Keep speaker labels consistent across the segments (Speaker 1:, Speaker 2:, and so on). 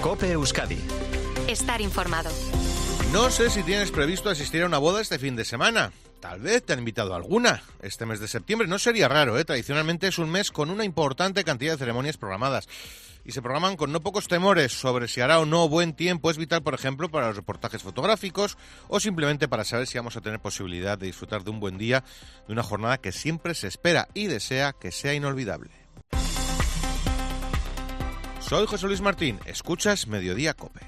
Speaker 1: COPE Euskadi.
Speaker 2: Estar informado.
Speaker 3: No sé si tienes previsto asistir a una boda este fin de semana. Tal vez te han invitado a alguna. Este mes de septiembre no sería raro, ¿eh? Tradicionalmente es un mes con una importante cantidad de ceremonias programadas. Y se programan con no pocos temores sobre si hará o no buen tiempo. Es vital, por ejemplo, para los reportajes fotográficos o simplemente para saber si vamos a tener posibilidad de disfrutar de un buen día, de una jornada que siempre se espera y desea que sea inolvidable. Soy José Luis Martín. Escuchas Mediodía COPE.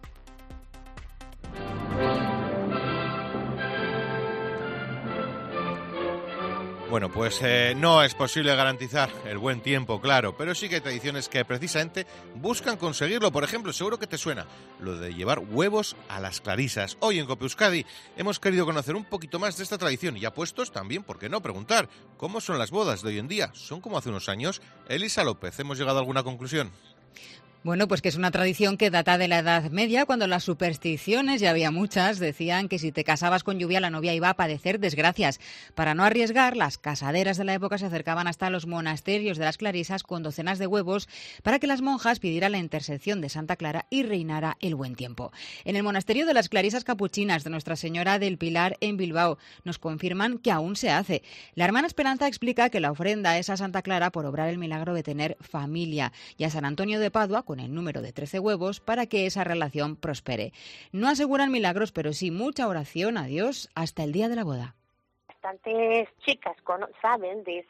Speaker 3: Bueno, pues no es posible garantizar el buen tiempo, claro, pero sí que hay tradiciones que precisamente buscan conseguirlo. Por ejemplo, seguro que te suena lo de llevar huevos a las clarisas. Hoy en COPE Euskadi hemos querido conocer un poquito más de esta tradición y apuestos también, ¿por qué no?, preguntar cómo son las bodas de hoy en día. ¿Son como hace unos años? Elisa López, ¿hemos llegado a alguna conclusión?
Speaker 4: Bueno, pues que es una tradición que data de la Edad Media, cuando las supersticiones, ya había muchas, decían que si te casabas con lluvia la novia iba a padecer desgracias. Para no arriesgar, las casaderas de la época se acercaban hasta los monasterios de las clarisas con docenas de huevos para que las monjas pidieran la intercesión de Santa Clara y reinara el buen tiempo. En el monasterio de las Clarisas Capuchinas de Nuestra Señora del Pilar en Bilbao nos confirman que aún se hace. La hermana Esperanza explica que la ofrenda es a Santa Clara por obrar el milagro de tener familia y a San Antonio de Padua con el número de 13 huevos para que esa relación prospere. No aseguran milagros, pero sí mucha oración a Dios hasta el día de la boda.
Speaker 5: Bastantes chicas saben de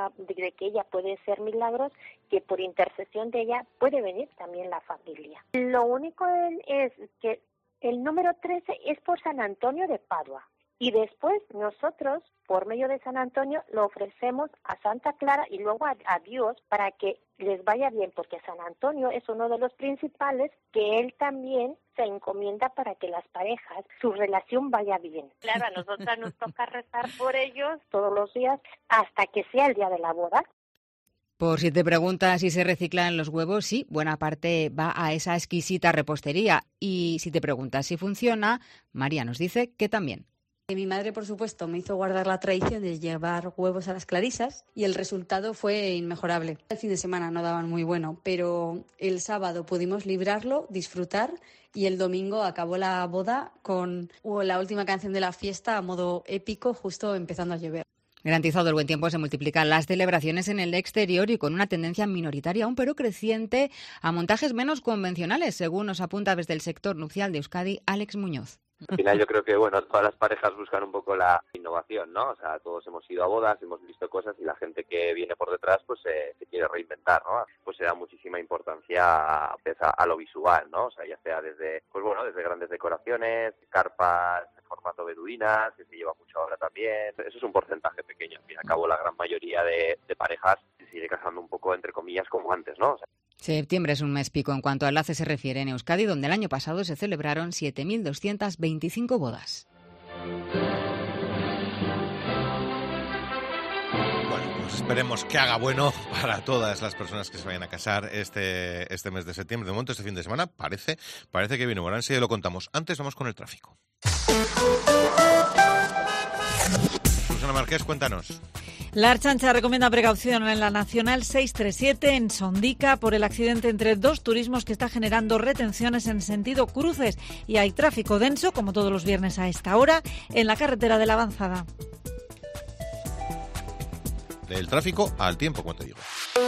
Speaker 5: que ella puede hacer milagros, que por intercesión de ella puede venir también la familia. Lo único es que el número 13 es por San Antonio de Padua. Y después nosotros, por medio de San Antonio, lo ofrecemos a Santa Clara y luego a Dios para que les vaya bien, porque San Antonio es uno de los principales que él también se encomienda para que las parejas, su relación vaya bien. Claro, a nosotras nos toca rezar por ellos todos los días hasta que sea el día de la boda.
Speaker 4: Por si te preguntas si se reciclan los huevos, sí, buena parte va a esa exquisita repostería. Y si te preguntas si funciona, María nos dice que también.
Speaker 6: Mi madre, por supuesto, me hizo guardar la tradición de llevar huevos a las clarisas y el resultado fue inmejorable. El fin de semana no daban muy bueno, pero el sábado pudimos librarlo, disfrutar y el domingo acabó la boda con la última canción de la fiesta a modo épico, justo empezando a llover.
Speaker 4: Garantizado el buen tiempo, se multiplican las celebraciones en el exterior y con una tendencia minoritaria aún, pero creciente, a montajes menos convencionales, según nos apunta desde el sector nupcial de Euskadi, Alex Muñoz.
Speaker 7: Al final yo creo que, todas las parejas buscan un poco la innovación, ¿no? O sea, todos hemos ido a bodas, hemos visto cosas y la gente que viene por detrás, pues se quiere reinventar, ¿no? Pues se da muchísima importancia a lo visual, ¿no? O sea, ya sea desde grandes decoraciones, carpas en formato beduinas, que se lleva mucho ahora también. Eso es un porcentaje pequeño. Al fin y al cabo, la gran mayoría de parejas se sigue casando un poco, entre comillas, como antes, ¿no? O sea,
Speaker 4: septiembre es un mes pico en cuanto al enlace se refiere en Euskadi, donde el año pasado se celebraron 7.225 bodas.
Speaker 3: Bueno, pues esperemos que haga bueno para todas las personas que se vayan a casar este mes de septiembre. De momento, este fin de semana parece que viene. Bueno, enseguida lo contamos. Antes vamos con el tráfico. Susana Marqués, cuéntanos.
Speaker 8: La Ertzaintza recomienda precaución en la Nacional 637 en Sondica por el accidente entre dos turismos que está generando retenciones en sentido cruces y hay tráfico denso, como todos los viernes a esta hora, en la carretera de la Avanzada.
Speaker 3: Del tráfico al tiempo, como te digo.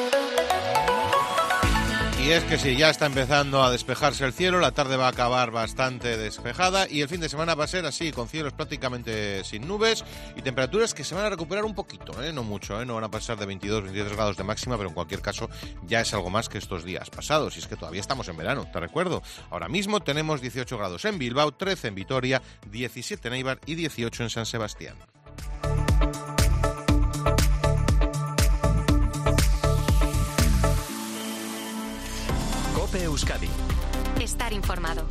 Speaker 3: Y es que sí, ya está empezando a despejarse el cielo, la tarde va a acabar bastante despejada y el fin de semana va a ser así, con cielos prácticamente sin nubes y temperaturas que se van a recuperar un poquito, no mucho, no van a pasar de 22, 23 grados de máxima, pero en cualquier caso ya es algo más que estos días pasados, y es que todavía estamos en verano, te recuerdo. Ahora mismo tenemos 18 grados en Bilbao, 13 en Vitoria, 17 en Eibar y 18 en San Sebastián.
Speaker 1: COPE Euskadi.
Speaker 2: Estar informado.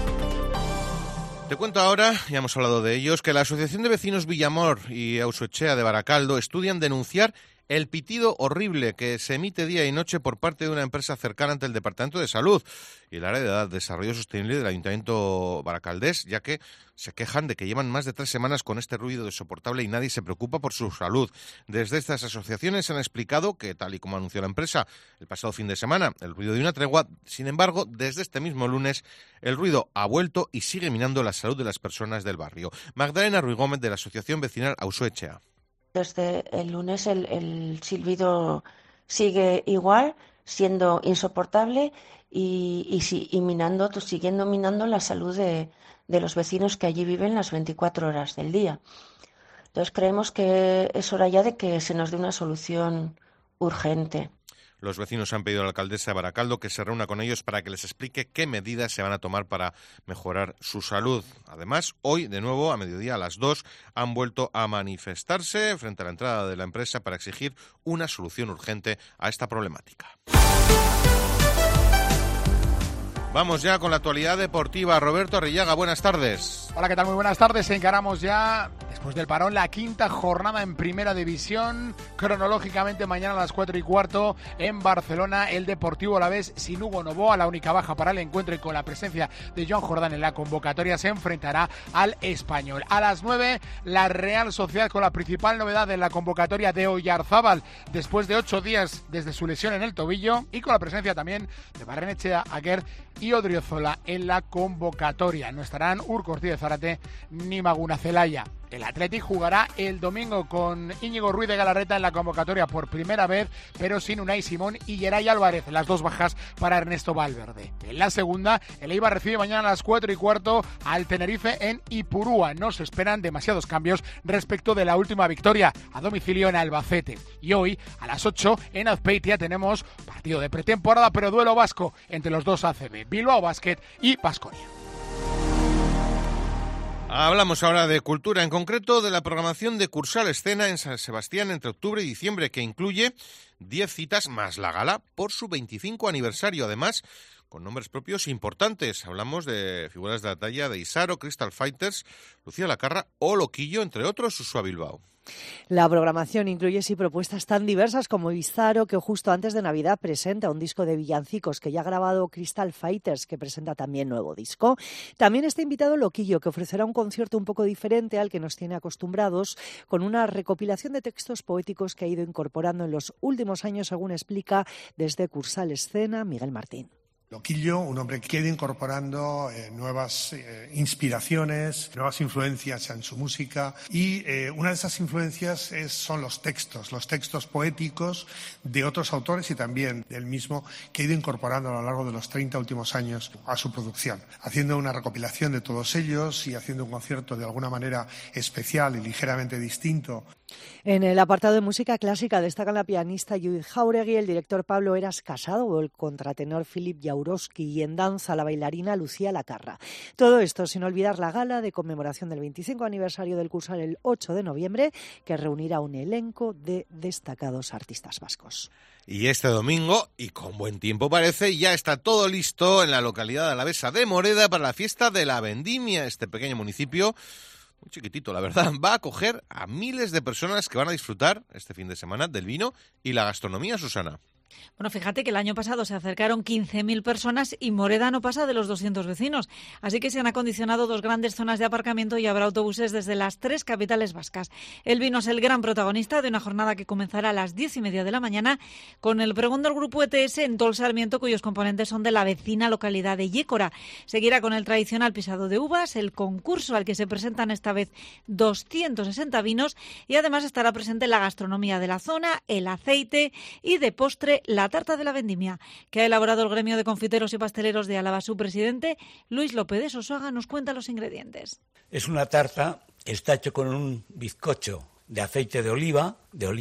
Speaker 3: Te cuento ahora, ya hemos hablado de ellos, que la Asociación de Vecinos Villamor y Ausoechea de Baracaldo estudian denunciar el pitido horrible que se emite día y noche por parte de una empresa cercana ante el Departamento de Salud y el área de Desarrollo Sostenible del Ayuntamiento baracaldés, ya que se quejan de que llevan más de 3 semanas con este ruido insoportable y nadie se preocupa por su salud. Desde estas asociaciones han explicado que, tal y como anunció la empresa el pasado fin de semana, el ruido de una tregua. Sin embargo, desde este mismo lunes, el ruido ha vuelto y sigue minando la salud de las personas del barrio. Magdalena Ruiz Gómez, de la Asociación Vecinal Ausoetxea.
Speaker 1: Desde el lunes el silbido sigue igual, siendo insoportable y siguiendo minando la salud de los vecinos que allí viven las 24 horas del día. Entonces creemos que es hora ya de que se nos dé una solución urgente.
Speaker 3: Los vecinos han pedido a la alcaldesa de Baracaldo que se reúna con ellos para que les explique qué medidas se van a tomar para mejorar su salud. Además, hoy, de nuevo, a mediodía, a las 2, han vuelto a manifestarse frente a la entrada de la empresa para exigir una solución urgente a esta problemática. Vamos ya con la actualidad deportiva. Roberto Arrillaga, buenas tardes.
Speaker 9: Hola, ¿qué tal? Muy buenas tardes. Encaramos ya, después del parón, la 5ª jornada en Primera División. Cronológicamente, mañana a las 4:15 en Barcelona, el Deportivo Alavés, sin Hugo Novoa, la única baja para el encuentro y con la presencia de Joan Jordán en la convocatoria, se enfrentará al Español. A las 9, la Real Sociedad, con la principal novedad en la convocatoria de Oyarzábal, después de 8 días desde su lesión en el tobillo, y con la presencia también de Barrenechea, Aguer y Odriozola en la convocatoria. No estarán Urco Ortiz de Zárate ni Maguna Celaya. El Athletic jugará el domingo con Íñigo Ruiz de Galarreta en la convocatoria por primera vez, pero sin Unai Simón y Geray Álvarez, las 2 bajas para Ernesto Valverde. En la segunda, el Eibar recibe mañana a las 4:15 al Tenerife en Ipurúa. No se esperan demasiados cambios respecto de la última victoria a domicilio en Albacete. Y hoy, a las 8, en Azpeitia tenemos partido de pretemporada, pero duelo vasco entre los dos ACB, Bilbao Basket y Baskonia.
Speaker 3: Hablamos ahora de cultura, en concreto de la programación de Cursal Escena en San Sebastián entre octubre y diciembre, que incluye 10 citas más la gala por su 25 aniversario, además con nombres propios importantes. Hablamos de figuras de la talla de Isaro, Crystal Fighters, Lucía Lacarra o Loquillo, entre otros, Ushua Bilbao.
Speaker 10: La programación incluye sí propuestas tan diversas como Isaro, que justo antes de Navidad presenta un disco de villancicos que ya ha grabado Crystal Fighters, que presenta también nuevo disco. También está invitado Loquillo, que ofrecerá un concierto un poco diferente al que nos tiene acostumbrados, con una recopilación de textos poéticos que ha ido incorporando en los últimos años, según explica desde Cursal Escena Miguel Martín.
Speaker 11: Loquillo, un hombre que quiere incorporando nuevas inspiraciones, nuevas influencias en su música, y una de esas influencias son los textos poéticos de otros autores y también del mismo, que ha ido incorporando a lo largo de los 30 últimos años a su producción, haciendo una recopilación de todos ellos y haciendo un concierto de alguna manera especial y ligeramente distinto.
Speaker 10: En el apartado de música clásica destacan la pianista Judith Jauregui, el director Pablo Eras Casado o el contratenor Filip Jaurowski, y en danza la bailarina Lucía Lacarra. Todo esto sin olvidar la gala de conmemoración del 25 aniversario del Cursal el 8 de noviembre, que reunirá un elenco de destacados artistas vascos.
Speaker 3: Y este domingo, y con buen tiempo parece, ya está todo listo en la localidad alavesa de Moreda para la fiesta de la Vendimia. Este pequeño municipio, muy chiquitito, la verdad, va a acoger a miles de personas que van a disfrutar este fin de semana del vino y la gastronomía, Susana.
Speaker 8: Bueno, fíjate que el año pasado se acercaron 15.000 personas y Moreda no pasa de los 200 vecinos. Así que se han acondicionado 2 grandes zonas de aparcamiento y habrá autobuses desde las 3 capitales vascas. El vino es el gran protagonista de una jornada que comenzará a las 10:30 de la mañana con el pregón del grupo ETS en Tol Sarmiento, cuyos componentes son de la vecina localidad de Yécora. Seguirá con el tradicional pisado de uvas, el concurso al que se presentan esta vez 260 vinos, y además estará presente la gastronomía de la zona, el aceite y de postre la tarta de la vendimia, que ha elaborado el gremio de confiteros y pasteleros de Álava. Su presidente, Luis López de Sosuaga, nos cuenta los ingredientes.
Speaker 12: Es una tarta, está hecho con un bizcocho de aceite de oliva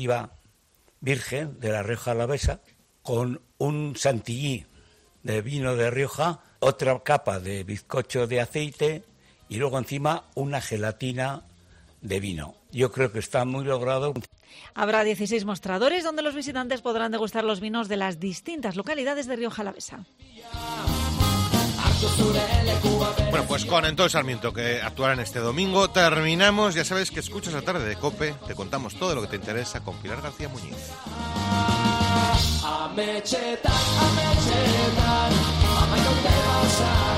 Speaker 12: virgen de la Rioja Alavesa, con un santillí de vino de Rioja, otra capa de bizcocho de aceite y luego encima una gelatina de vino. Yo creo que está muy logrado.
Speaker 8: Habrá 16 mostradores donde los visitantes podrán degustar los vinos de las distintas localidades de Rioja Alavesa.
Speaker 3: Bueno, pues con Antón Sarmiento, que actuarán este domingo, terminamos. Ya sabes que escuchas la tarde de COPE, te contamos todo lo que te interesa con Pilar García Muñiz.
Speaker 13: Ametxetan, amaika urte pasa